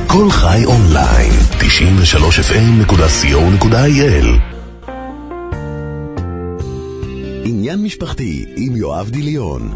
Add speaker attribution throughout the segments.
Speaker 1: כל חי אונליין, 93fm.co.il. עניין משפחתי עם יואב דיליון.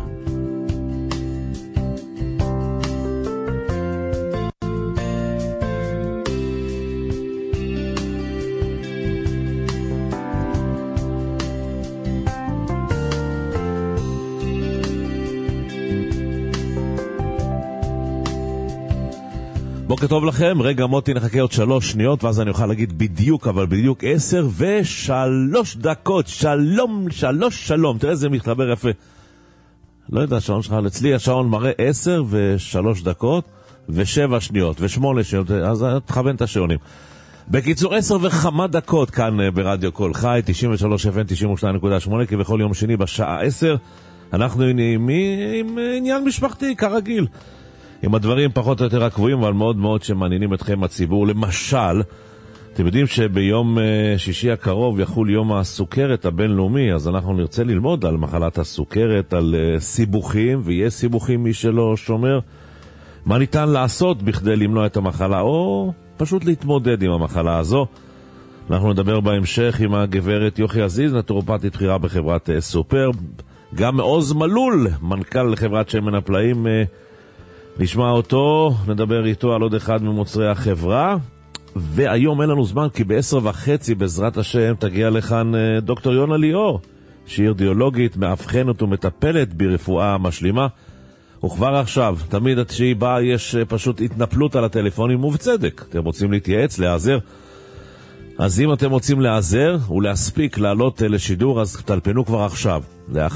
Speaker 2: בוקר טוב לכם, רגע מוטי נחכה עוד 3 שניות ואז אני אוכל להגיד בדיוק, אבל בדיוק 10:03, שלום, תראה איזה מתחבר יפה. לא יודע, השעון שלך, אצלי השעון מראה 10:03 ו7 שניות ו8 שניות, אז תכוון את השעונים. בקיצור 10:05 כאן ברדיו קול חי, 93 FM 92.8, כי בכל יום שני בשעה 10 אנחנו עם עניין משפחתי כרגיל. עם הדברים פחות או יותר הקבועים, אבל מאוד מאוד שמעניינים אתכם הציבור. למשל, אתם יודעים שביום שישי הקרוב יחול יום הסוכרת הבינלאומי, אז אנחנו נרצה ללמוד על מחלת הסוכרת, על סיבוכים, ויש סיבוכים מי שלא שומר. מה ניתן לעשות בכדי למנוע את המחלה, או פשוט להתמודד עם המחלה הזו. אנחנו נדבר בהמשך עם הגברת יוכי עזיז, נטורופטית בכירה בחברת סופר. גם עוז מלול, מנכ"ל חברת שמן הפלאים, נשמע אותו, נדבר איתו על עוד אחד ממוצרי החברה. והיום אין לנו זמן, כי ב10:30 בעזרת השם תגיע לכאן דוקטור יונה ליאור, שהיא אירדיולוגית, מאבחנת ומטפלת ברפואה משלימה. וכבר עכשיו, תמיד עד שהיא באה יש פשוט התנפלות על הטלפונים, ובצדק. אתם רוצים להתייעץ, להיעזר? אז אם אתם רוצים להיעזר ולהספיק לעלות לשידור, אז תלפנו כבר עכשיו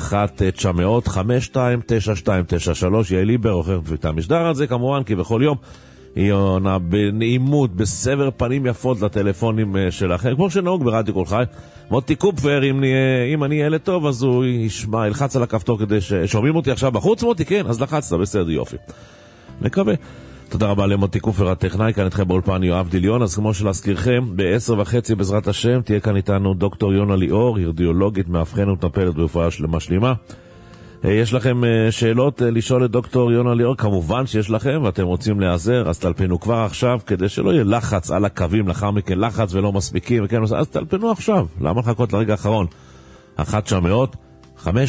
Speaker 2: ל-1-900-529293. יעל ליבר עורכת ואת המשדר הזה כמובן, כי בכל יום היא עונה בנעימות, בסבר פנים יפות לטלפונים שלכם, כמו שנהוג ברדיו קול חי. מוטי קופפר, אם אני ילד טוב, אז הוא ישמע, ילחץ על הכפתור כדי ששומעים אותי עכשיו בחוץ. מוטי, כן, אז לחצת, בסדר, יופי, נקווה. תודה רבה למוטי קופפר הטכנאי, כאן איתכם באולפן יואב דיליון. אז כמו שלהזכירכם, ב10:30 בעזרת השם תהיה כאן איתנו דוקטור יונה ליאור, אירדיולוגית, מאבחנת ומטפלת ברפואה משלימה. יש לכם שאלות לשאול את דוקטור יונה ליאור? כמובן שיש לכם, ואתם רוצים להיעזר, אז תלפנו כבר עכשיו, כדי שלא יהיה לחץ על הקווים, לאחר מכן לחץ ולא מספיקים, וכן, אז תלפנו עכשיו, למה לחכות לרגע האחרון? 1-900-529293.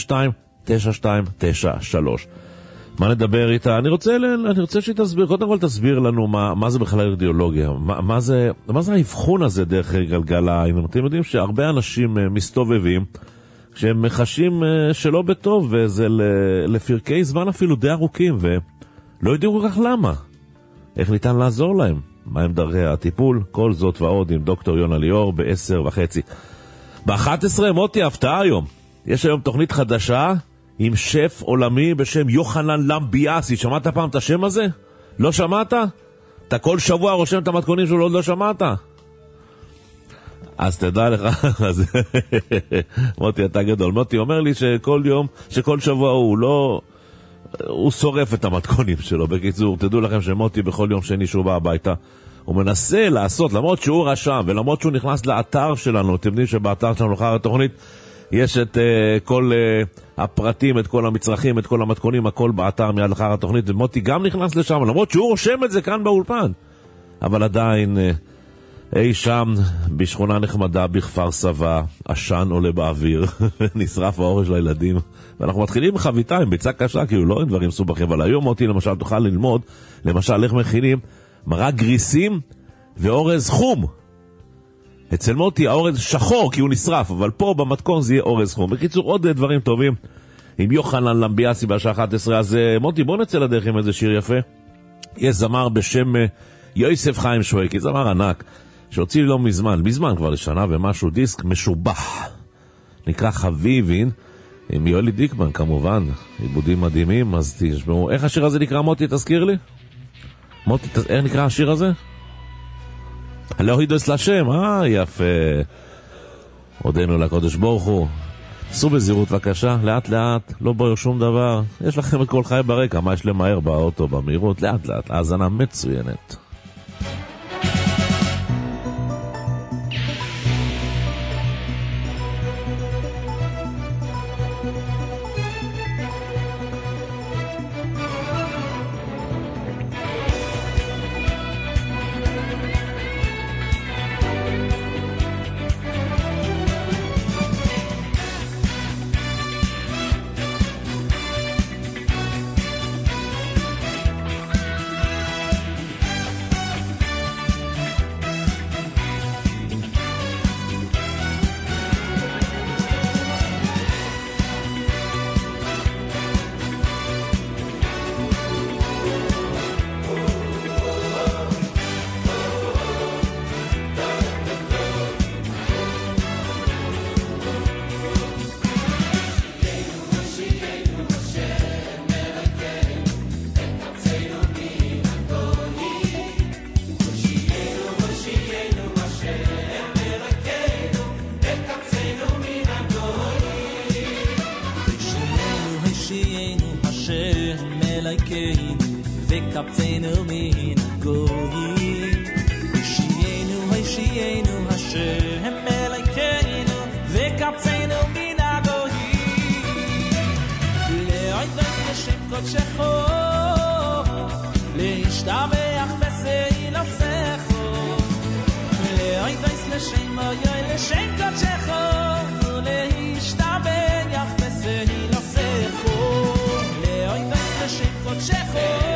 Speaker 2: מה נדבר איתה? אני רוצה שתסביר, קודם כל תסביר לנו מה זה בכלל אירדיולוגיה, מה זה האבחון הזה דרך גלגל העין. אתם יודעים שהרבה אנשים מסתובבים כשהם מחשים שלא בטוב, וזה לפרקי זמן אפילו די ארוכים, ולא יודעים כל כך למה. איך ניתן לעזור להם? מה הם דרכי הטיפול? כל זאת ועוד עם דוקטור יונה ליאור ב10:30. ב11 מוטי, הפתעה היום. יש היום תוכנית חדשה עם שף עולמי בשם יוחנן למביאסי. שמעת פעם את השם הזה? לא שמעת? אתה כל שבוע רושם את המתכונים שלו, לא שמעת? אז תדע לך, מוטי אתה גדול. מוטי אומר לי שכל שבוע הוא שורף את המתכונים שלו. בקיצור, תדעו לכם שמוטי בכל יום שני שהוא בא הביתה, הוא מנסה לעשות, למרות שהוא רשם ולמרות שהוא נכנס לאתר שלנו, אתם יודעים שבאתר שלנו אחר התוכנית יש את כל הפרטים, את כל המצרכים, את כל המתכונים, הכל באתר מיד אחר התוכנית, ומוטי גם נכנס לשם, למרות שהוא רושם את זה כאן באולפן, אבל עדיין אי שם בשכונה נחמדה בכפר סבא, עשן עולה באוויר, נשרף האור של הילדים, ואנחנו מתחילים בחביתה עם ביצה קשה, כאילו לא עם דברים סובכים. אבל היום מוטי למשל תוכל ללמוד, למשל איך מכינים מרק גריסים ואורז חום. אצל מוטי האורז שחור כי הוא נשרף, אבל פה במתכון זה יהיה אורז חום. בקיצור, עוד דברים טובים עם יוחנן למביאסי בשעה 11. אז מוטי, בוא נצא לדרך עם איזה שיר יפה. יש זמר בשם יוסף חיים שויקי, זמר ענק, שהוציא לא מזמן כבר לשנה ומשהו, דיסק משובח, נקרא חביבין, עם יולי דיקמן כמובן, עיבודים מדהימים. אז תשמעו, איך השיר הזה נקרא מוטי, תזכיר לי? מוטי, איך נקרא השיר הזה? לא הידוס לשם, יפה. עודנו לקודש ברוך הוא. עשו בזהירות בבקשה, לאט לאט, לא בוער שום דבר. יש לכם את כל חי ברקע, מה יש למהר באוטו במהירות? לאט לאט, האזנה מצוינת.
Speaker 3: וקבצנו מן הגויים. הושיענו השם אלוהינו וקבצנו מן הגויים. להודות לשם קודשך להשתבח בסילוסך. להודות לשם אלוהי לשם קודשך להשתבח בסילוסך. להודות לשם קודשך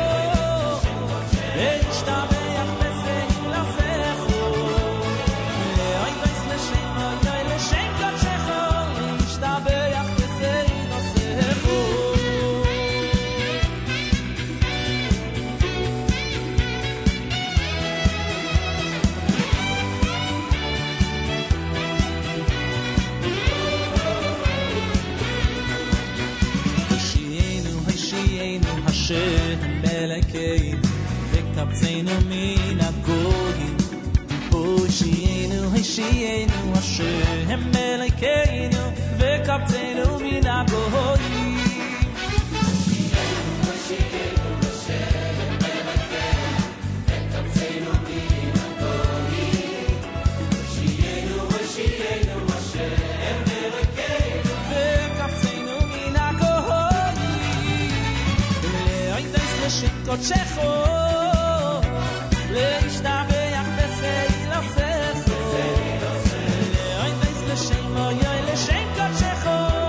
Speaker 3: להשתבח בסילוסך. להודות לשם אלוהי לשם קודשך להשתבח בסילוסך. השם אלוהינו וקבצנו מן הגויים. הושיענו השם אלוהינו וקבצנו מן הגויים. קודשך להשתבח בסילוסך. להודות לשם אלוהי לשם קודשך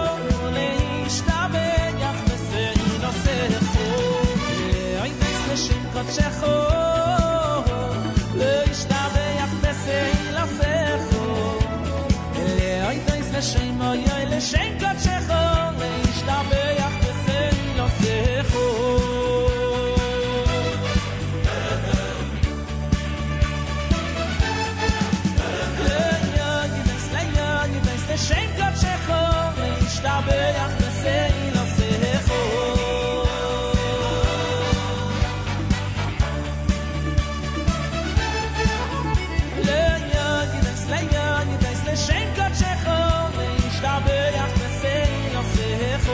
Speaker 3: להשתבח בסילוסך. להודות לשם קודשך להשתבח בסילוסך. להודות לשם אלוהי לשם קודשך להשתבח בסילוסך. לשם קודשך להשתבח בסילוסך. לשם קודשך להשתבח בסילוסך.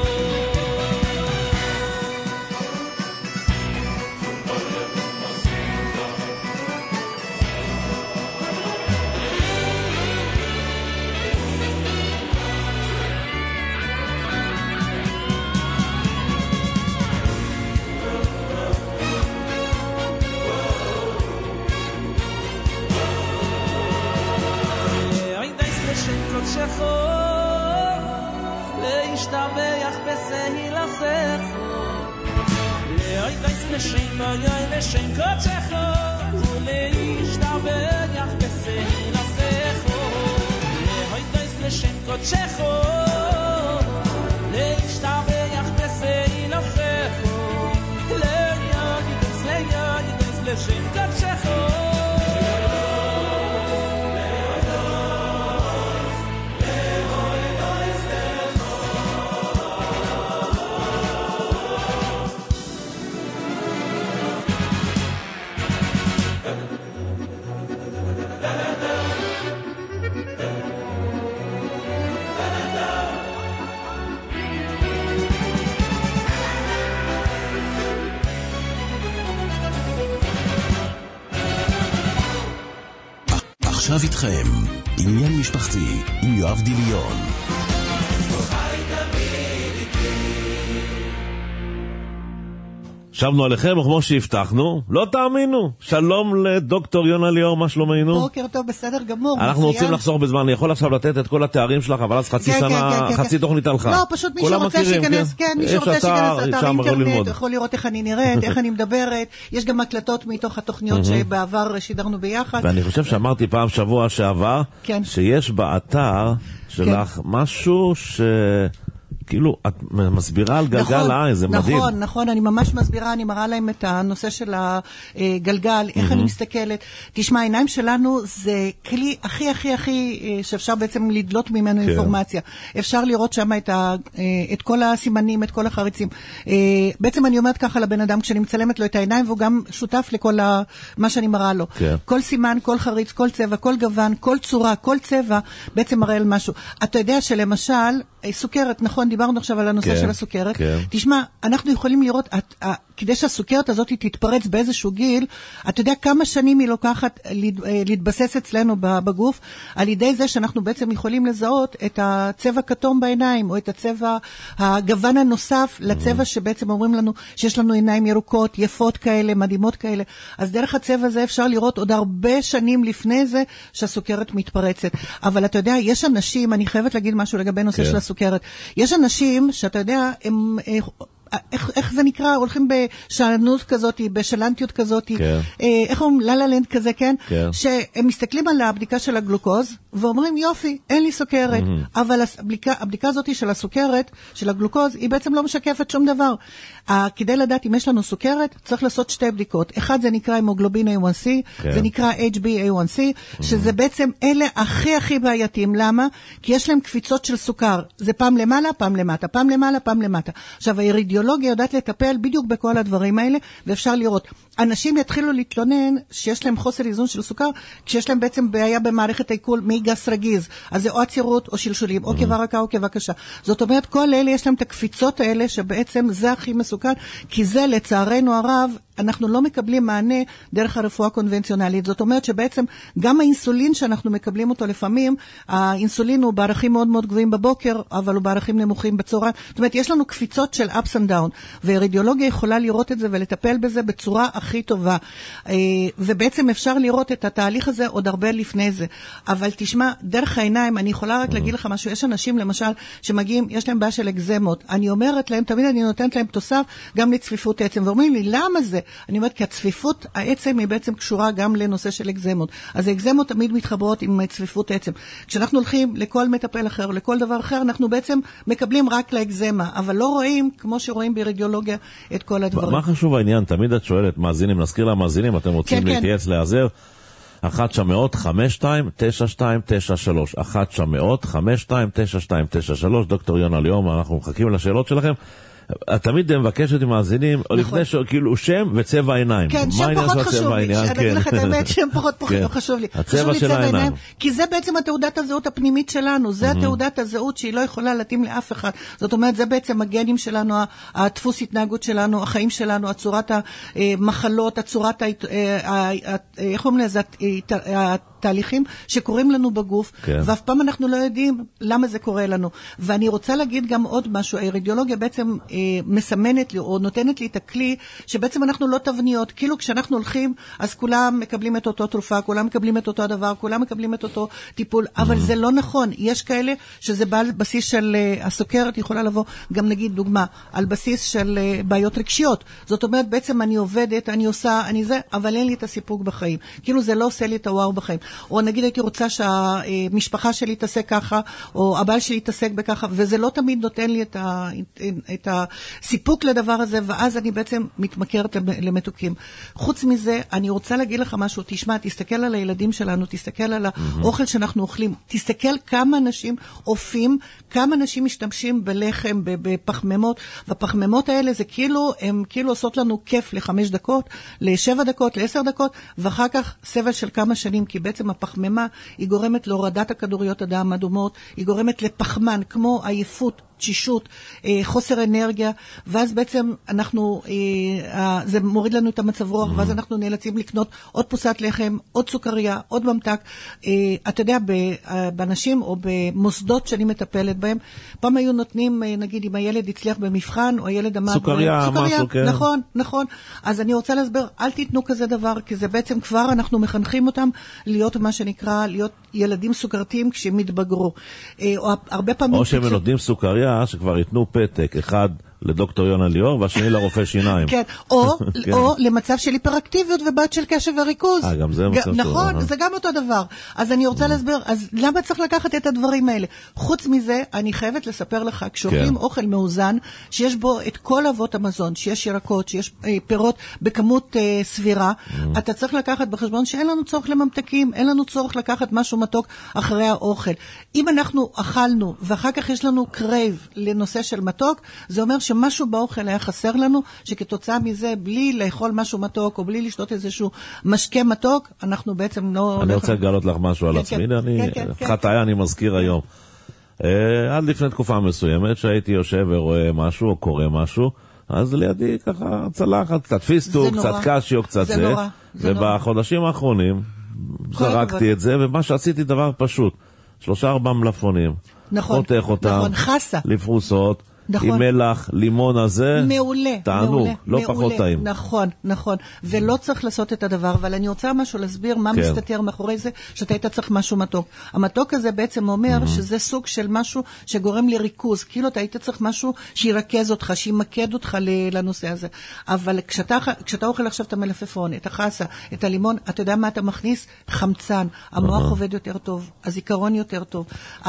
Speaker 3: קודשך להשתבח בסילוסך. להודות לשם אלוהי לשם קודשך להשתבח בסילוסך. להודות לשם קודשך להשתבח בסילוסך. להודות לשם קודשך
Speaker 1: עכשיו איתכם, עניין משפחתי עם יואב דיליון.
Speaker 2: שבנו עליכם, וכמו שהבטחנו, לא תאמינו. שלום לדוקטור יונה ליאור, מה שלומנו?
Speaker 4: בוקר טוב, בסדר גמור.
Speaker 2: אנחנו רוצים לחסוך בזמן, אני יכול עכשיו לתת את כל התארים שלך, אבל אז חצי שנה, חצי תוכנית הלכה.
Speaker 4: לא, פשוט מי שרוצה שיכנס, כן, מי שרוצה שיכנס לאתר אינטרנט, יכול לראות איך אני נראית, איך אני מדברת. יש גם הקלטות מתוך התוכניות שבעבר שידרנו ביחד.
Speaker 2: ואני חושב שאמרתי פעם שבוע שעבר, שיש באתר שלך משהו כאילו, את מסבירה על גלגל העין, זה מדהים.
Speaker 4: נכון, נכון, אני ממש מסבירה, אני מראה להם את הנושא של הגלגל, איך אני מסתכלת. תשמע, העיניים שלנו זה כלי הכי, הכי, הכי, שאפשר בעצם לדלות ממנו אינפורמציה. אפשר לראות שם את כל הסימנים, את כל החריצים. בעצם אני אומרת ככה לבן אדם, כשאני מצלמת לו את העיניים, והוא גם שותף לכל מה שאני מראה לו. כל סימן, כל חריץ, כל צבע, כל גוון, כל צורה, כל צבע, בעצם מראה על משהו. אתה יודע שלמשל, סוכרת, נכון, דיברנו עכשיו על הנושא של הסוכרת. תשמע, אנחנו יכולים לראות, כדי שהסוכרת הזאת תתפרץ באיזשהו גיל, אתה יודע כמה שנים היא לוקחת להתבסס אצלנו בגוף, על ידי זה שאנחנו בעצם יכולים לזהות את הצבע כתום בעיניים, או את הצבע, הגוון הנוסף לצבע שבעצם אומרים לנו שיש לנו עיניים ירוקות, יפות כאלה, מדהימות כאלה. אז דרך הצבע הזה אפשר לראות עוד הרבה שנים לפני זה שהסוכרת מתפרצת. אבל אתה יודע, יש אנשים, אני חייבת להגיד משהו לגבי נושא של הסוכרת. יש אנשים שאתה יודע, הם איך זה נקרא? הולכים בשלנות כזאת, בשלנטיות כזאת, איך אומרים? ללנד כזה, כן? שהם מסתכלים על הבדיקה של הגלוקוז, ואומרים, יופי, אין לי סוכרת. אבל הבדיקה הזאת של הסוכרת, של הגלוקוז, היא בעצם לא משקפת שום דבר. כדי לדעת אם יש לנו סוכרת, צריך לעשות שתי בדיקות. אחד זה נקרא המוגלובין A1C, זה נקרא HbA1c, שזה בעצם אלה הכי בעייתיים. למה? כי יש להם קפיצות של סוכר. זה פעם למעלה, פעם למטה, פעם למעלה, פעם למטה. עכשיו, הרדיולוגיה יודעת לטפל בדיוק בכל הדברים האלה, ואפשר לראות. אנשים יתחילו להתלונן שיש להם חוסר איזון של סוכר, כשיש להם בעצם בעיה במערכת העיכול גס רגיז, אז זה או עצירות או שלשולים, או קיבה רכה או קיבה קשה. זאת אומרת, כל אלה יש להם את הקפיצות האלה, שבעצם זה הכי מסוכן, כי זה לצערנו הרב, אנחנו לא מקבלים מענה דרך הרפואה הקונבנציונלית. זאת אומרת שבעצם גם האינסולין שאנחנו מקבלים אותו לפעמים, האינסולין הוא בערכים מאוד מאוד גבוהים בבוקר, אבל הוא בערכים נמוכים בצהריים. זאת אומרת, יש לנו קפיצות של ups and down, והרדיולוגיה יכולה לראות את זה ולטפל בזה בצורה הכי טובה. ובעצם אפשר לראות את התהליך הזה עוד הרבה לפני זה. אבל תשמע, דרך העיניים, אני יכולה רק להגיד לך משהו, יש אנשים למשל שמגיעים, יש להם בעיה של אקזמות. אני אומרת להם, תמיד אני נותנת להם תוסף גם לצפיפות עצם, ואומרים לי, למה זה? אני אומרת, כי הצפיפות העצם היא בעצם קשורה גם לנושא של אקזמות. אז האקזמות תמיד מתחברות עם צפיפות עצם. כשאנחנו הולכים לכל מטפל אחר, לכל דבר אחר, אנחנו בעצם מקבלים רק לאקזמה, אבל לא רואים, כמו שרואים ברדיולוגיה, את כל הדברים.
Speaker 2: מה חשוב העניין? תמיד את שואלת, מאזינים, נזכיר למאזינים, אתם רוצים להתייעץ להיעזר, 1-900-52-92-93, 1-900-52-92-93, דוקטור יונה ליאור, אנחנו מחכים לשאלות שלכם. את תמיד מבקשת עם מאזינים, או לפני כאילו שם וצבע העיניים.
Speaker 4: כן, שם פחות חשוב לי. אני אגיד לך את האמת, שם פחות חשוב לי.
Speaker 2: הצבע של העיניים.
Speaker 4: כי זה בעצם התעודת הזהות הפנימית שלנו, זה התעודת הזהות שהיא לא יכולה להתאים לאף אחד. זאת אומרת, זה בעצם הגנים שלנו, הדפוס התנהגות שלנו, החיים שלנו, הצורת המחלות, הצורת, איך אומרים לזה, תהליכים שקורים לנו בגוף, ואף פעם אנחנו לא יודעים למה זה קורה לנו. ואני רוצה להגיד גם עוד משהו, הרדיולוגיה בעצם מסמנת לי, או נותנת לי את הכלי, שבעצם אנחנו לא תבניות, כאילו כשאנחנו הולכים, אז כולם מקבלים את אותו תרופה, כולם מקבלים את אותו הדבר, כולם מקבלים את אותו טיפול, אבל זה לא נכון. יש כאלה שזה בא על בסיס של הסוכרת, יכולה לבוא גם נגיד דוגמה, על בסיס של בעיות רגשיות. זאת אומרת, בעצם אני עובדת, אני עושה, אני זה, אבל אין לי את הסיפוק בחיים. כאילו זה לא עושה לי את הוואו בחיים. או נגיד הייתי רוצה שהמשפחה שלי תעסק ככה, או הבעל שלי תעסק בככה, וזה לא תמיד נותן לי את הסיפוק לדבר הזה, ואז אני בעצם מתמכרת למתוקים. חוץ מזה, אני רוצה להגיד לך משהו, תשמע, תסתכל על הילדים שלנו, תסתכל על האוכל שאנחנו אוכלים, תסתכל כמה אנשים אופים, כמה אנשים משתמשים בלחם, בפחממות, והפחממות האלה זה כאילו, הם כאילו עושות לנו כיף ל5 דקות, ל7 דקות, ל10 דקות, ואחר כך סבל של כמה שנים, כי בעצם הפחממה היא גורמת להורדת הכדוריות הדם האדומות, היא גורמת לפחמן, כמו עייפות, תשישות, חוסר אנרגיה, ואז בעצם אנחנו, זה מוריד לנו את המצב רוח, ואז אנחנו נאלצים לקנות עוד פרוסת לחם, עוד סוכריה, עוד ממתק. אתה יודע, באנשים או במוסדות שאני מטפלת בהם, פעם היו נותנים, נגיד, אם הילד הצליח במבחן, או הילד עמד...
Speaker 2: סוכריה, משהו, כן.
Speaker 4: נכון, נכון. אז אני רוצה להסבר, אל תיתנו כזה דבר, כי זה בעצם כבר אנחנו מחנכים אותם להיות מה שנקרא, להיות ילדים סוכרתיים כשהם מתבגרו. או הרבה פעמים...
Speaker 2: או שהם נותנים סוכריה, שכבר ייתנו פתק, אחד לדוקטור יונה ליאור, והשני לרופא שיניים.
Speaker 4: כן, או למצב של היפראקטיביות ובעיות של קשב וריכוז.
Speaker 2: גם זה מצב טוב.
Speaker 4: נכון, זה גם אותו דבר. אז אני רוצה להסביר, אז למה צריך לקחת את הדברים האלה? חוץ מזה, אני חייבת לספר לך, כשאוכלים אוכל מאוזן, שיש בו את כל אבות המזון, שיש ירקות, שיש פירות בכמות סבירה, אתה צריך לקחת בחשבון שאין לנו צורך לממתקים, אין לנו צורך לקחת משהו מתוק אחרי האוכל. אם אנחנו אכלנו, ואחר כך יש לנו קרייב לנושא של מתוק, זה אומר שמשהו באוכל היה חסר לנו, שכתוצאה מזה, בלי לאכול משהו מתוק, או בלי לשתות איזשהו משקה מתוק, אנחנו בעצם לא...
Speaker 2: אני רוצה לגלות לך משהו על עצמי, חטאי אני מזכיר היום. עד לפני תקופה מסוימת, שהייתי יושב ורואה משהו, או קורא משהו, אז לידי ככה צלחת, קצת פיסטוק, קצת קשיו, קצת זה. ובחודשים האחרונים זרקתי את זה, ומה שעשיתי דבר פשוט, 3-4 מלפונים.
Speaker 4: נכון,
Speaker 2: חותך אותם,
Speaker 4: חסה.
Speaker 2: לפרוסות. נכון. עם מלח, לימון הזה,
Speaker 4: מעולה,
Speaker 2: תענוג, לא
Speaker 4: מעולה,
Speaker 2: פחות טעים.
Speaker 4: נכון, נכון, ולא צריך לעשות את הדבר, אבל אני רוצה משהו להסביר מה מסתתר מאחורי זה, שאתה היית צריך משהו מתוק. המתוק הזה בעצם אומר שזה סוג של משהו שגורם לריכוז, כאילו אתה היית צריך משהו שירכז אותך, שימקד אותך לנושא הזה. אבל כשאתה אוכל עכשיו את המלפפון, את החסה, את הלימון, אתה יודע מה אתה מכניס? חמצן. המוח עובד יותר טוב, הזיכרון יותר טוב,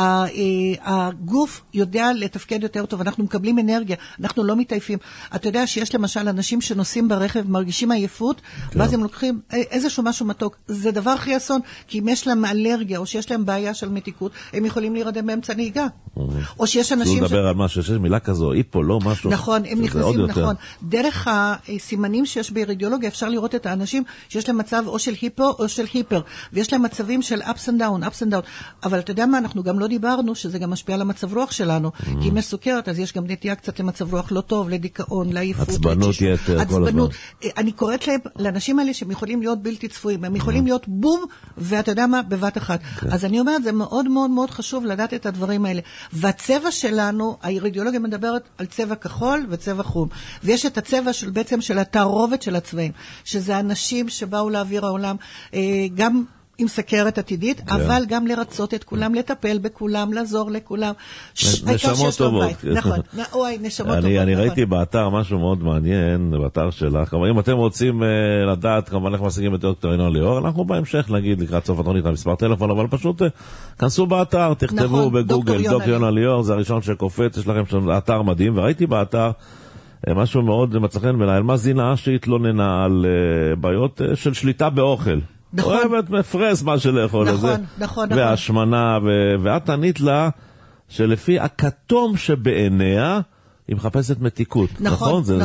Speaker 4: הגוף יודע לתפקד יותר טוב, אנחנו מקבלים אנרגיה, אנחנו לא מתעייפים. אתה יודע שיש למשל אנשים שנוסעים ברכב, מרגישים עייפות, ואז הם לוקחים איזשהו משהו מתוק. זה דבר הכי אסון, כי אם יש להם אלרגיה, או שיש להם בעיה של מתיקות, הם יכולים להירדם באמצע נהיגה. או שיש אנשים...
Speaker 2: לדבר על משהו, שיש מילה כזו, היפו, לא משהו.
Speaker 4: נכון, הם נכנסים, נכון. דרך הסימנים שיש ברדיולוגיה, אפשר לראות את האנשים שיש להם מצב או של היפו או של היפר, ויש להם מצבים של ups and down. אבל אתה יודע מה, אנחנו גם לא דיברנו, שזה גם משפיע על המצב רוח שלנו, כי אם יש סוכרת, אז יש גם נטייה קצת למצב רוח לא טוב, לדיכאון, לעייפות,
Speaker 2: עצבנות יתר, כל הזמן.
Speaker 4: אני קוראת להם, לאנשים האלה שהם יכולים להיות בלתי צפויים, הם יכולים להיות בום, ואתה יודע מה, בבת אחת. אז אני אומרת, זה מאוד מאוד מאוד חשוב לדעת את הדברים האלה. והצבע שלנו, הרדיולוגיה מדברת על צבע כחול וצבע חום. ויש את הצבע של בעצם של התערובת של הצבעים, שזה אנשים שבאו לאוויר העולם, גם עם סכרת עתידית, אבל גם לרצות את כולם, לטפל בכולם, לעזור לכולם.
Speaker 2: נשמות טובות.
Speaker 4: נכון, נשמות טובות.
Speaker 2: אני ראיתי באתר משהו מאוד מעניין, באתר שלך. אם אתם רוצים לדעת, כמובן איך משיגים את דוקטור ינון ליאור, אנחנו בהמשך נגיד לקראת סוף התוכנית למספר טלפון, אבל פשוט כנסו באתר, תכתבו בגוגל דוקטור ינון ליאור, זה הראשון שקופץ, יש לכם שם אתר מדהים, וראיתי באתר משהו מאוד מצחן בעיניי, מה זינה שהתלוננה על בעיות של שליטה באוכל. אוהבת מפרס מה שלאכול הזה.
Speaker 4: נכון.
Speaker 2: והשמנה, ואת ענית לה שלפי הכתום שבעיניה היא מחפשת מתיקות. נכון? זה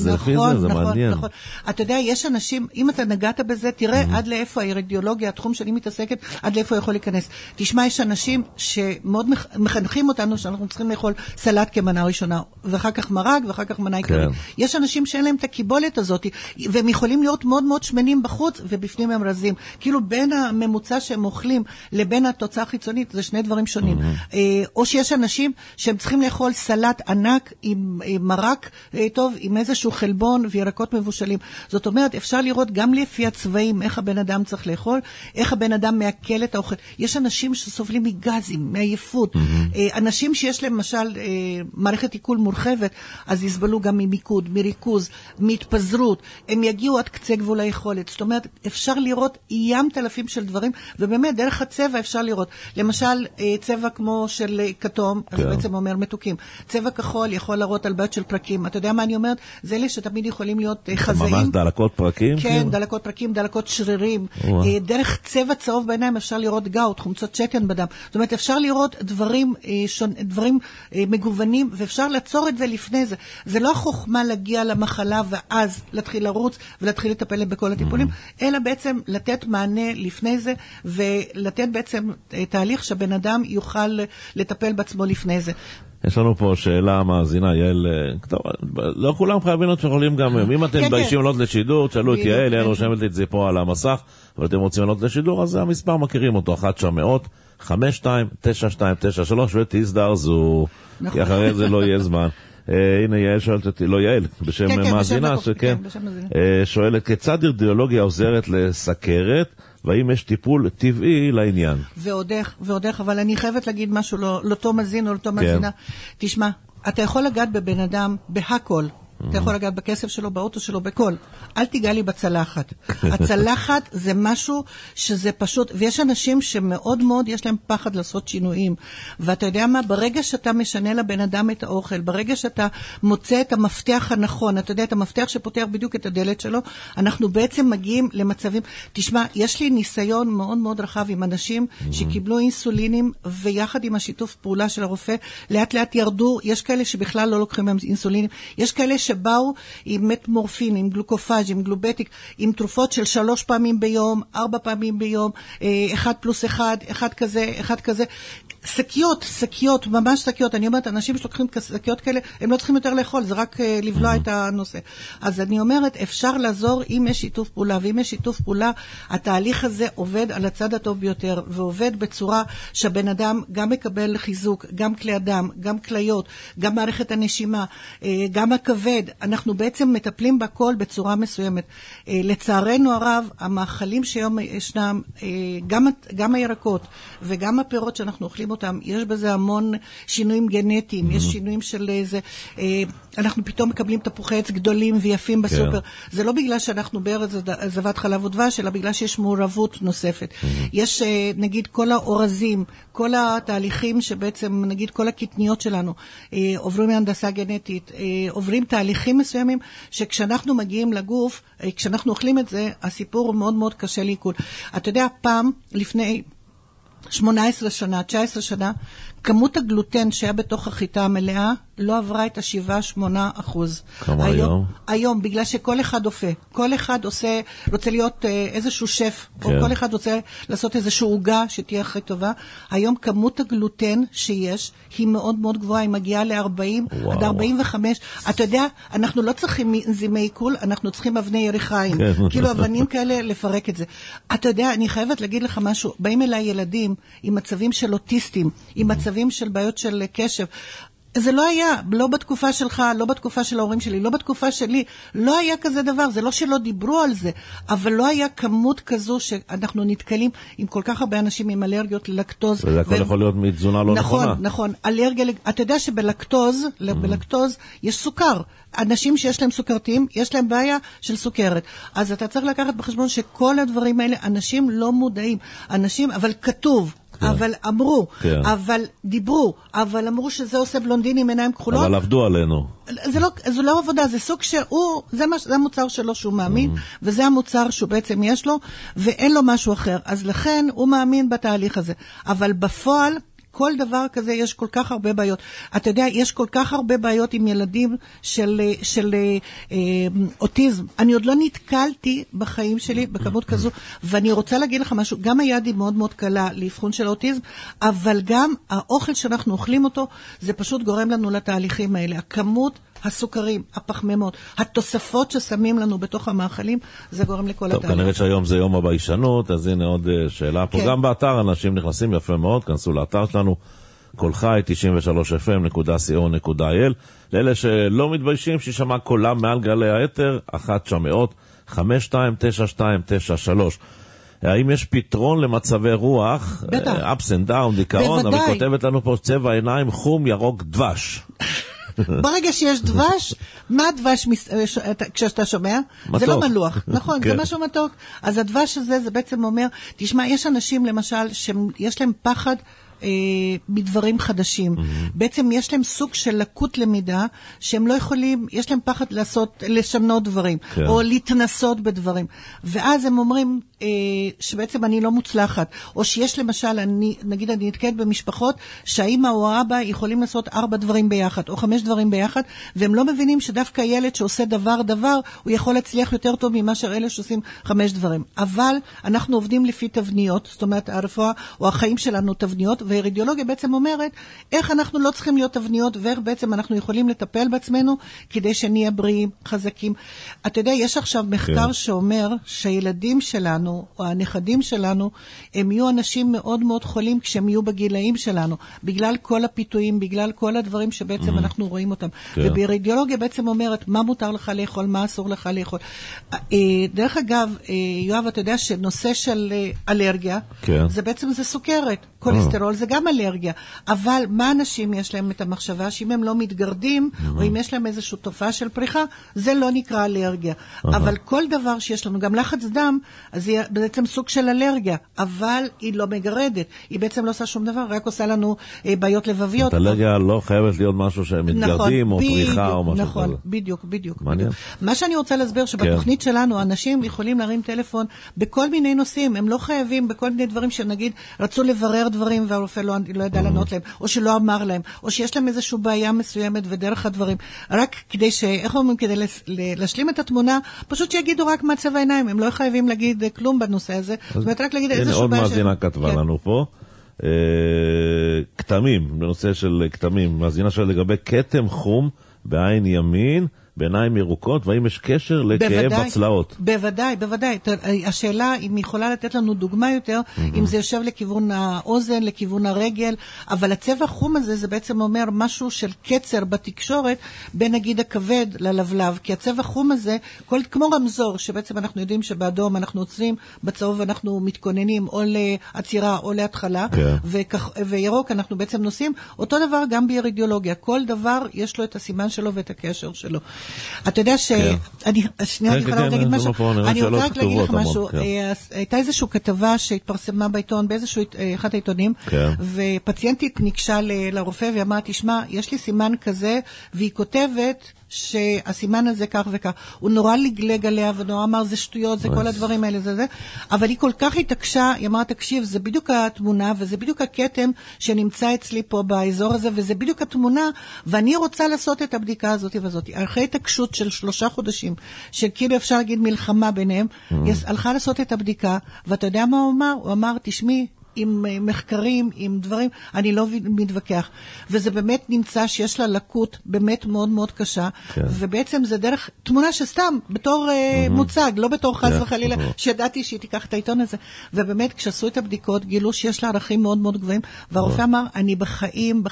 Speaker 2: מעניין.
Speaker 4: נכון. אתה יודע, יש אנשים, אם אתה נגעת בזה, תראה עד לאיפה הרדיולוגיה, התחום שאני מתעסקת, עד לאיפה יכול להיכנס. תשמע, יש אנשים שמאוד מחנכים אותנו שאנחנו צריכים לאכול סלט כמנה ראשונה, ואחר כך מרק, ואחר כך מנה עיקרית. יש אנשים שאין להם את הקיבולת הזאת, והם יכולים להיות מאוד מאוד שמנים בחוץ, ובפנים הם רזים. כאילו בין הממוצע שהם אוכלים לבין התוצאה החיצונית, זה שני דברים שונים. או שיש אנשים שהם צריכים לאכול סלט ענק עם מרק טוב, עם איזשהו חלבון וירקות מבושלים. זאת אומרת, אפשר לראות גם לפי הצבעים איך הבן אדם צריך לאכול, איך הבן אדם מעכל את האוכל. יש אנשים שסובלים מגזים, מעייפות. אנשים שיש להם למשל מערכת עיכול מורחבת, אז יסבלו גם ממיקוד, מריכוז, מהתפזרות. הם יגיעו עד קצה גבול היכולת. זאת אומרת, אפשר לראות ים תלפים של דברים, ובאמת, דרך הצבע אפשר לראות. למשל, צבע כמו של כתום, אז בעצם אומר מתוקים. צבע כחול יכול להראות על בעיות של פרקים. אתה יודע מה אני אומרת? זה אלה שתמיד יכולים להיות חזאים.
Speaker 2: ממש דלקות פרקים?
Speaker 4: כן, דלקות פרקים, דלקות שרירים. דרך צבע צהוב בעיניים אפשר לראות גאוט, חומצות שתן בדם. זאת אומרת, אפשר לראות דברים מגוונים, ואפשר לעצור את זה לפני זה. זה לא חוכמה להגיע למחלה ואז להתחיל לרוץ ולהתחיל לטפל בכל הטיפולים, אלא בעצם לתת מענה לפני זה, ולתת בעצם תהליך שבן אדם יוכל לטפל בעצמו לפני זה.
Speaker 2: יש לנו פה שאלה מאזינה, יעל, לא כולם חייבים להיות שיכולים גם, אם אתם מתביישים לעלות לשידור, תשאלו את יעל, יעל רושמת את זה פה על המסך, אבל אתם רוצים לעלות לשידור, אז המספר מכירים אותו, 1-900-52-9293, ותזדרזו, כי אחרי זה לא יהיה זמן. הנה יעל שואלת אותי, לא יעל, בשם מאזינה, שואלת, כיצד רדיולוגיה עוזרת לסכרת, והאם יש טיפול טבעי לעניין?
Speaker 4: ועוד איך, אבל אני חייבת להגיד משהו לאותו מזין או לאותו מזינה. תשמע, אתה יכול לגעת בבן אדם בהכל. אתה יכול לגעת בכסף שלו, באוטו שלו, בכל. אל תיגע לי בצלחת. הצלחת זה משהו שזה פשוט, ויש אנשים שמאוד מאוד יש להם פחד לעשות שינויים. ואתה יודע מה? ברגע שאתה משנה לבן אדם את האוכל, ברגע שאתה מוצא את המפתח הנכון, אתה יודע, את המפתח שפותח בדיוק את הדלת שלו, אנחנו בעצם מגיעים למצבים. תשמע, יש לי ניסיון מאוד מאוד רחב עם אנשים שקיבלו אינסולינים, ויחד עם השיתוף פעולה של הרופא, לאט לאט ירדו. יש כאלה שבכלל לא לוקחים מהם אינסולינים. יש כאלה שבאו עם מטמורפין, עם גלוקופאז', עם גלובטיק, עם תרופות של 3 פעמים ביום, 4 פעמים ביום, 1+1, אחד כזה. שקיות, ממש שקיות. אני אומרת, אנשים שלוקחים שקיות כאלה, הם לא צריכים יותר לאכול, זה רק לבלוע את הנושא. אז אני אומרת, אפשר לעזור אם יש שיתוף פעולה, ואם יש שיתוף פעולה, התהליך הזה עובד על הצד הטוב ביותר, ועובד בצורה שהבן אדם גם מקבל חיזוק, גם כלי אדם, גם כליות, גם מערכת הנשימה, גם הכבד. אנחנו בעצם מטפלים בכל בצורה מסוימת. לצערנו הרב, המאכלים שהיום ישנם, גם הירקות וגם הפירות שאנחנו אוכלים אותם, יש בזה המון שינויים גנטיים, יש שינויים של איזה, אנחנו פתאום מקבלים תפוחי עץ גדולים ויפים בסופר. זה לא בגלל שאנחנו בארץ זבת חלב ודבש, אלא בגלל שיש מעורבות נוספת. יש, נגיד, כל האורזים, כל התהליכים שבעצם, נגיד, כל הקטניות שלנו, עוברים מהנדסה גנטית, עוברים תהליכים מסוימים, שכשאנחנו מגיעים לגוף, כשאנחנו אוכלים את זה, הסיפור הוא מאוד מאוד קשה לעיכול. אתה יודע, פעם, לפני 18 שנה, 19 שנה, כמות הגלוטן שהיה בתוך החיטה המלאה לא עברה את 7-8%.
Speaker 2: כמה היום?
Speaker 4: היום, בגלל שכל אחד אופה. כל אחד רוצה להיות איזשהו שף, או כל אחד רוצה לעשות איזשהו עוגה שתהיה הכי טובה. היום כמות הגלוטן שיש היא מאוד מאוד גבוהה, היא מגיעה ל-40 עד 45. אתה יודע, אנחנו לא צריכים אנזימי עיכול, אנחנו צריכים אבני יריחיים. כאילו אבנים כאלה לפרק את זה. אתה יודע, אני חייבת להגיד לך משהו, באים אליי ילדים עם מצבים של אוטיסטים, עם מצבים של בעיות של קשב. זה לא היה, לא בתקופה שלך, לא בתקופה של ההורים שלי, לא בתקופה שלי, לא היה כזה דבר, זה לא שלא דיברו על זה, אבל לא היה כמות כזו שאנחנו נתקלים עם כל כך הרבה אנשים עם אלרגיות ללקטוז.
Speaker 2: וזה הכל יכול להיות מתזונה לא נכונה.
Speaker 4: נכון, אלרגיה, אתה יודע שבלקטוז, בלקטוז יש סוכר. אנשים שיש להם סוכרתיים, יש להם בעיה של סוכרת. אז אתה צריך לקחת בחשבון שכל הדברים האלה, אנשים לא מודעים, אנשים, אבל כתוב, אבל אמרו, אבל דיברו, אבל אמרו שזה עושה בלונדינים עיניים כחולות.
Speaker 2: אבל עבדו עלינו.
Speaker 4: זה לא עבודה, זה סוג שהוא, זה המוצר שלו שהוא מאמין, וזה המוצר שהוא בעצם יש לו, ואין לו משהו אחר. אז לכן הוא מאמין בתהליך הזה. אבל בפועל, כל דבר כזה יש כל כך הרבה בעיות. אתה יודע, יש כל כך הרבה בעיות עם ילדים של אוטיזם. אני עוד לא נתקלתי בחיים שלי בכמות כזו, ואני רוצה להגיד לך משהו, גם היד היא מאוד מאוד קלה לאבחון של האוטיזם, אבל גם האוכל שאנחנו אוכלים אותו, זה פשוט גורם לנו לתהליכים האלה. הכמות, הסוכרים, הפחמימות, התוספות ששמים לנו בתוך המאכלים, זה גורם לכל התהליך.
Speaker 2: טוב, כנראה שהיום זה יום הביישנות, אז הנה עוד שאלה פה. גם באתר אנשים נכנסים יפה מאוד, כנסו לאתר שלנו, כל חי 93fm.co.il. לאלה שלא מתביישים, שישמע קולם מעל גלי האתר, 1-900-529293. האם יש פתרון למצבי רוח, ups and down, דיכאון, אבל כותבת לנו פה צבע עיניים, חום, ירוק, דבש.
Speaker 4: ברגע שיש דבש, מה הדבש כשאתה שומע? זה לא מלוח, נכון, זה משהו מתוק. אז הדבש הזה, זה בעצם אומר, תשמע, יש אנשים למשל, שיש להם פחד מדברים חדשים. בעצם יש להם סוג של לקות למידה, שהם לא יכולים, יש להם פחד לשנות דברים, או להתנסות בדברים. ואז הם אומרים שבעצם אני לא מוצלחת. או שיש למשל, נגיד אני נתקעת במשפחות, שהאמא או האבא יכולים לעשות 4 דברים ביחד, או 5 דברים ביחד, והם לא מבינים שדווקא ילד שעושה דבר, הוא יכול להצליח יותר טוב ממה שאלה שעושים 5 דברים. אבל אנחנו עובדים לפי תבניות, זאת אומרת, הרפואה או החיים שלנו תבניות, והרדיולוגיה בעצם אומרת איך אנחנו לא צריכים להיות תבניות, ואיך בעצם אנחנו יכולים לטפל בעצמנו כדי שנהיה בריאים, חזקים. אתה יודע, יש עכשיו מחקר שאומר שהילדים שלנו, או הנכדים שלנו, הם יהיו אנשים מאוד מאוד חולים כשהם יהיו בגילאים שלנו, בגלל כל הפיתויים, בגלל כל הדברים שבעצם אנחנו רואים אותם. וברדיולוגיה בעצם אומרת מה מותר לך לאכול, מה אסור לך לאכול. דרך אגב, יואב, אתה יודע שנושא של אלרגיה, זה בעצם זה סוכרת. קולסטרול זה גם אלרגיה, אבל מה אנשים יש להם את המחשבה שאם הם לא מתגרדים, או אם יש להם איזושהי תופעה של פריחה, זה לא נקרא אלרגיה. אבל כל דבר שיש לנו, גם לחץ דם, אז היא בעצם סוג של אלרגיה, אבל היא לא מגרדת, היא בעצם לא עושה שום דבר, רק עושה לנו בעיות לבביות. אלרגיה
Speaker 2: לא חייבת להיות משהו שמתגרדים, או פריחה, או משהו.
Speaker 4: נכון, בדיוק. מה שאני רוצה להסביר, שבתוכנית שלנו, אנשים יכולים להרים טלפון בכל מיני נושאים, הם לא חייבים בכל מיני דברים שנגיד, רצו לברר דברים, שהרופא לא ידע לענות להם, או שלא אמר להם, או שיש להם איזושהי בעיה מסוימת ודרך הדברים. רק כדי איך אומרים, כדי להשלים את התמונה, פשוט שיגידו רק מה צבע העיניים, הם לא חייבים להגיד כלום בנושא הזה. זאת אומרת, רק להגיד איזושהי בעיה.
Speaker 2: עוד מאזינה כתבה לנו פה. כתמים, בנושא של כתמים, מאזינה שלה לגבי כתם חום בעין ימין, בעיניים ירוקות, והאם יש קשר לכאב בצלעות?
Speaker 4: בוודאי, בוודאי. השאלה אם היא יכולה לתת לנו דוגמה יותר, אם זה יושב לכיוון האוזן, לכיוון הרגל, אבל הצבע החום הזה זה בעצם אומר משהו של קצר בתקשורת, בין נגיד הכבד ללבלב, כי הצבע החום הזה, כמו רמזור, שבעצם אנחנו יודעים שבאדום אנחנו עוצרים, בצהוב אנחנו מתכוננים או לעצירה או להתחלה, וירוק אנחנו בעצם נוסעים, אותו דבר גם באירידיאולוגיה, כל דבר יש לו את הסימן שלו ואת הקשר שלו. אתה יודע אני יכולה להגיד משהו, אני רוצה רק להגיד לך משהו, הייתה איזושהי כתבה שהתפרסמה בעיתון, באיזשהו אחד העיתונים, ופציינטית ניגשה לרופא ואמרה, תשמע, יש לי סימן כזה, והיא כותבת שהסימן הזה כך וכך. הוא נורא לגלג עליה ונורא אמר, זה שטויות, זה כל הדברים האלה, זה. אבל היא כל כך התעקשה, היא אמרה, תקשיב, זה בדיוק התמונה, וזה בדיוק הכתם שנמצא אצלי פה באזור הזה, וזה בדיוק התמונה, ואני רוצה לעשות את הבדיקה הזאת וזאת. אחרי התעקשות של 3 חודשים, שכאילו אפשר להגיד מלחמה ביניהם, הלכה לעשות את הבדיקה, ואתה יודע מה הוא אמר? הוא אמר, תשמעי, עם מחקרים, עם דברים, אני לא מתווכח. וזה באמת נמצא שיש לה לקות באמת מאוד מאוד קשה, ובעצם זה דרך תמונה שסתם, בתור מוצג, לא בתור חס וחלילה, שידעתי שהיא תיקח את העיתון הזה. ובאמת, כשעשו את הבדיקות, גילו שיש לה ערכים מאוד מאוד גבוהים, והרופא אמר, אני בחיים,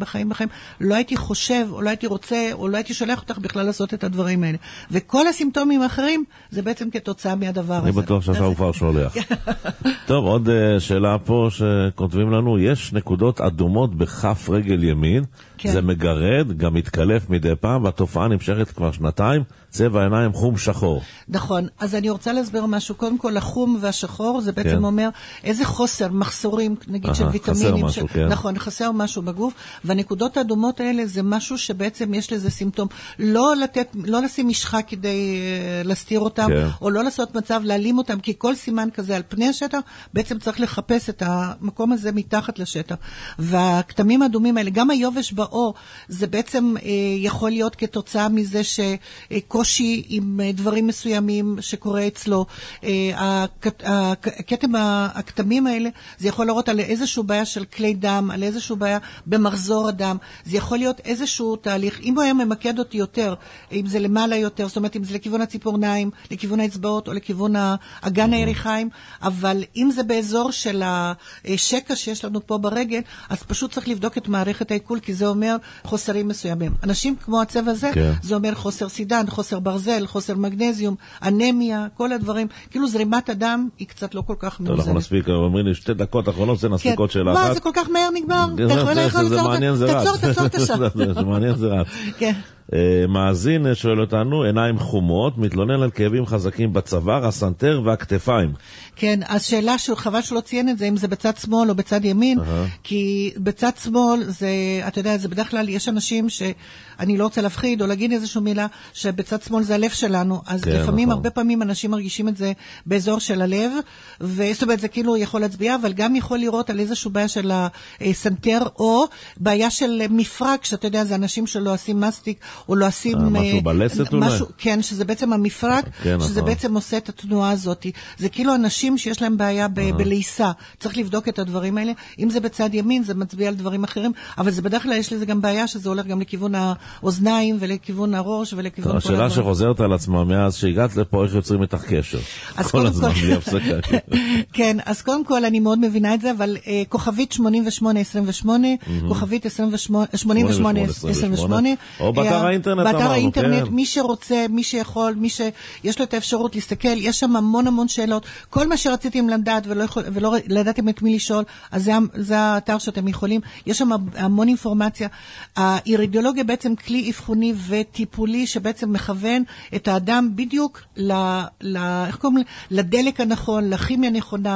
Speaker 4: לא הייתי חושב, או לא הייתי רוצה, או לא הייתי שולח אותך בכלל לעשות את הדברים האלה. וכל הסימפטומים האחרים, זה בעצם כתוצאה מהדבר הזה.
Speaker 2: אני בטוח שעכשיו הוא כבר שולח. טוב, עוד שאלה פה שכותבים לנו, יש נקודות אדומות בכף רגל ימין, זה מגרד, גם מתקלף מדי פעם, והתופעה נמשכת כבר 2, צבע עיניים חום שחור.
Speaker 4: נכון, אז אני רוצה להסביר משהו, קודם כל החום והשחור, זה בעצם אומר איזה חוסר, מחסורים, נגיד של ויטמינים,
Speaker 2: משהו,
Speaker 4: נכון, חסר משהו בגוף, והנקודות האדומות האלה זה משהו שבעצם יש לזה סימפטום, לא לשים משחה כדי להסתיר אותם, או לא לעשות מצב להעלים אותם, כי כל סימן כזה על פני השטח, בעצם צריך לחפש את המקום הזה מתחת לשטח. והכתמים האדומים האלה, גם היובש באור, זה בעצם יכול להיות כתוצאה מזה שקושי עם דברים מסוימים שקורה אצלו. הכתמים האלה, זה יכול לראות על איזשהו בעיה של כלי דם, על איזשהו בעיה במחזור הדם. זה יכול להיות איזשהו תהליך. אם הוא היה ממקד אותי יותר, אם זה למעלה יותר, זאת אומרת, אם זה לכיוון הציפורניים, לכיוון האצבעות, או לכיוון אגן הירכיים, אבל אם זה באזור של השקע שיש לנו פה ברגל, אז פשוט צריך לבדוק את מערכת העיכול, כי זה אומר חוסרים מסוימים. אנשים כמו הצבע הזה, זה אומר חוסר סידן, חוסר ברזל, חוסר מגנזיום, אנמיה, כל הדברים. כאילו זרימת הדם היא קצת לא כל כך מאוזנת.
Speaker 2: אנחנו נספיק, אומרים לי 2 דקות אחרונות, זה נספיק עוד שאלה אחת.
Speaker 4: מה, זה כל כך מהר נגמר?
Speaker 2: זה מעניין, זה רץ.
Speaker 4: תעצור את השעה.
Speaker 2: זה מעניין, זה רץ.
Speaker 4: כן.
Speaker 2: מאזין שואל אותנו, עיניים חומות, מתלונן על כאבים חזקים בצוואר, הסנטר והכתפיים.
Speaker 4: כן, השאלה חבל שלא ציין את זה, אם זה בצד שמאל או בצד ימין, כי בצד שמאל זה, אתה יודע, זה בדרך כלל, יש אנשים שאני לא רוצה להפחיד או להגיד איזושהי מילה, שבצד שמאל זה הלב שלנו, אז לפעמים, הרבה פעמים אנשים מרגישים את זה באזור של הלב, וזאת אומרת, זה כאילו יכול להצביע, אבל גם יכול לראות על איזושהי בעיה של הסנטר, או בעיה של מפרק, שאתה יודע, זה אנשים שלא עושים מסטיק, או לא עושים
Speaker 2: משהו בלסת אולי?
Speaker 4: כן, שזה בעצם המפרק, שזה בעצם עושה את התנועה הזאת. זה כאילו אנשים שיש להם בעיה בלעיסה. צריך לבדוק את הדברים האלה. אם זה בצד ימין, זה מצביע על דברים אחרים, אבל זה בדרך כלל יש לזה גם בעיה, שזה הולך גם לכיוון האוזניים, ולכיוון הראש, ולכיוון כל הדברים.
Speaker 2: השאלה שחוזרת על עצמה מאז שהגעת לפה, איך יוצרים איתך קשר? כל הזמן בלי הפסקה.
Speaker 4: כן, אז קודם כל אני מאוד מבינה את זה, אבל כוכבית 8828, כוכבית 8828,
Speaker 2: או באתר האינטרנט,
Speaker 4: באתר האינטרנט, מי שרוצה, מי שיכול, מי שיש לו את האפשרות להסתכל, יש שם המון שאלות. כל מה שרציתם לדעת ולא לדעתם את מי לשאול, אז זה האתר שאתם יכולים. יש שם המון אינפורמציה. האירידיאולוגיה בעצם כלי אבחוני וטיפולי שבעצם מכוון את האדם בדיוק איך קוראים? לדלק הנכון, לכימיה הנכונה,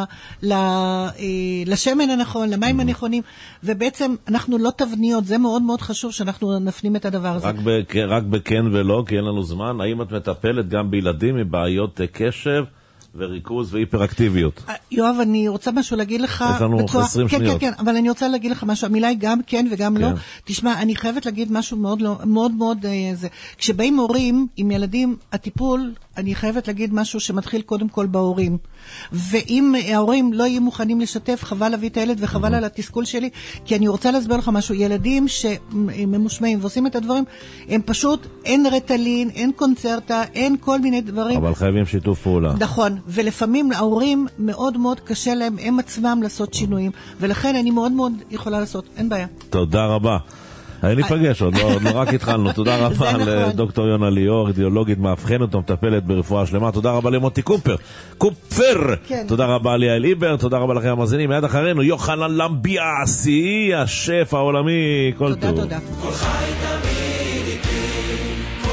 Speaker 4: לשמן הנכון, למים הנכונים, ובעצם אנחנו לא תבניות, זה מאוד מאוד חשוב שאנחנו נפנים את הדבר הזה.
Speaker 2: רק בכן ולא, כי אין לנו זמן. האם את מטפלת גם בילדים מבעיות קשב וריכוז והיפראקטיביות.
Speaker 4: יואב, אני רוצה משהו להגיד לך.
Speaker 2: יש לנו 20 שניות.
Speaker 4: כן, אבל אני רוצה להגיד לך משהו. המילה היא גם כן וגם לא. תשמע, אני חייבת להגיד משהו מאוד זה. כשבאים הורים עם ילדים, הטיפול, אני חייבת להגיד משהו שמתחיל קודם כל בהורים. ואם ההורים לא יהיו מוכנים לשתף, חבל להביא את הילד וחבל על התסכול שלי, כי אני רוצה להסביר לך משהו. ילדים שממושמעים ועושים את הדברים, הם פשוט, אין רטלין, אין קונצרטה, אין כל מיני דברים.
Speaker 2: אבל חייבים שיתוף פעולה.
Speaker 4: נכון, ולפעמים ההורים מאוד מאוד קשה להם, הם עצמם לעשות שינויים, ולכן אני מאוד מאוד יכולה לעשות, אין בעיה.
Speaker 2: תודה רבה. ניפגש עוד לא רק התחלנו. תודה רבה לדוקטור יונה ליאור, אידיאולוגית מאבחנת ומטפלת ברפואה שלמה. תודה רבה למוטי קופר. תודה רבה ליעל איבר, תודה רבה לכם המאזינים. מיד אחרינו יוחנן למביאסי, השף העולמי. כל טוב.
Speaker 4: תודה.
Speaker 3: כל חי תמיד איתי,